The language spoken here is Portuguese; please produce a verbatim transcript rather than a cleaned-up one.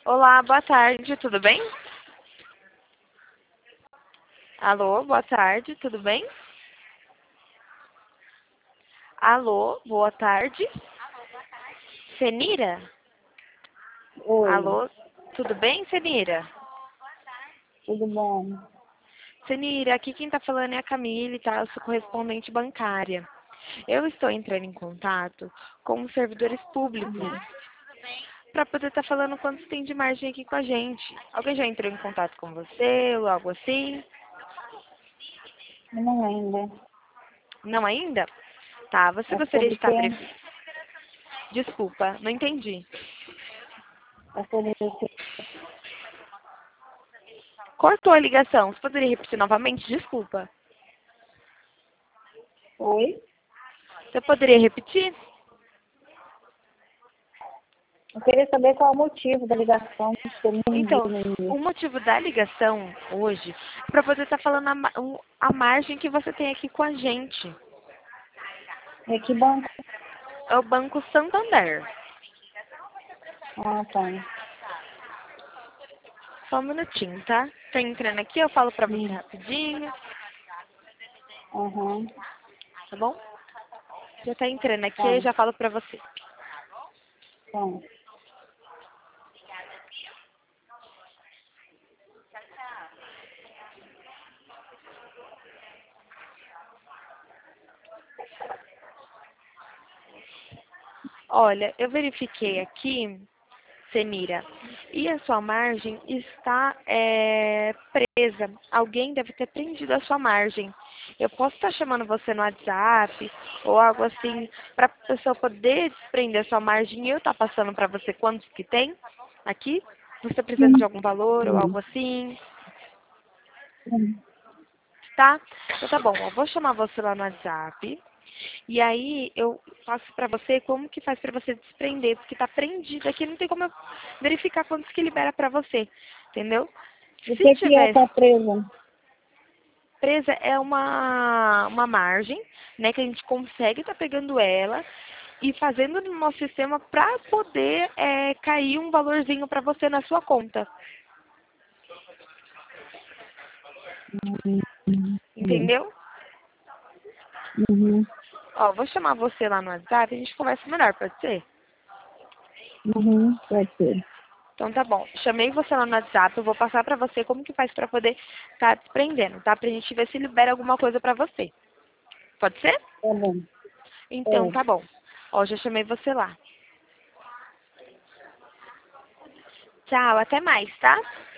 Olá, boa tarde, tudo bem? Alô, boa tarde, tudo bem? Alô, boa tarde. Senira? Oi, Alô, tudo bem, Senira? tudo bom? Senira, aqui quem tá falando é a Camille, tá? Eu sou correspondente bancária. Eu estou entrando em contato com os servidores públicos Uhum. para poder estar falando quanto tem de margem aqui com a gente. Alguém já entrou em contato com você ou algo assim? Não ainda. Não ainda? Tá, você É gostaria de sobre estar quê? pre... Desculpa, não entendi. É sobre o quê? Cortou a ligação. Você poderia repetir novamente? Desculpa. Oi? Você poderia repetir? Eu queria saber qual é o motivo da ligação, porque eu não vi Então, no o início. motivo da ligação hoje é para poder estar falando a, ma- um- a margem que você tem aqui com a gente. E que banco? É o Banco Santander. Ah, tá. Só um minutinho, tá? Tá entrando aqui, eu falo pra você Hum. rapidinho, Aham. tá bom? Já tá entrando aqui, Tá. eu já falo pra você. Tá. Olha, eu verifiquei aqui, Senira, e a sua margem está é, presa. Alguém deve ter prendido a sua margem. Eu posso estar chamando você no WhatsApp ou algo assim para a pessoa poder desprender a sua margem e eu estar passando para você quantos que tem aqui? Você está precisando de algum valor ou Hum. algo assim? Hum. Tá? Então tá bom, eu vou chamar você lá no WhatsApp. E aí eu passo pra você como que faz pra você desprender, porque tá prendido aqui, não tem como eu verificar quantos que libera pra você, entendeu? O Se que que é tiver essa presa? presa é uma, uma margem, né, que a gente consegue estar pegando ela e fazendo no nosso sistema pra poder é, cair um valorzinho pra você na sua conta, Uhum. entendeu? Uhum. Ó, vou chamar você lá no WhatsApp e a gente conversa melhor, pode ser? Uhum. Pode ser. Então tá bom. Chamei você lá no WhatsApp, eu vou passar pra você como que faz pra poder tá desprendendo, tá? Pra gente ver se libera alguma coisa pra você. Pode ser? Tá bom. Então Pode. tá bom. Ó, já chamei você lá. Tchau, até mais, tá?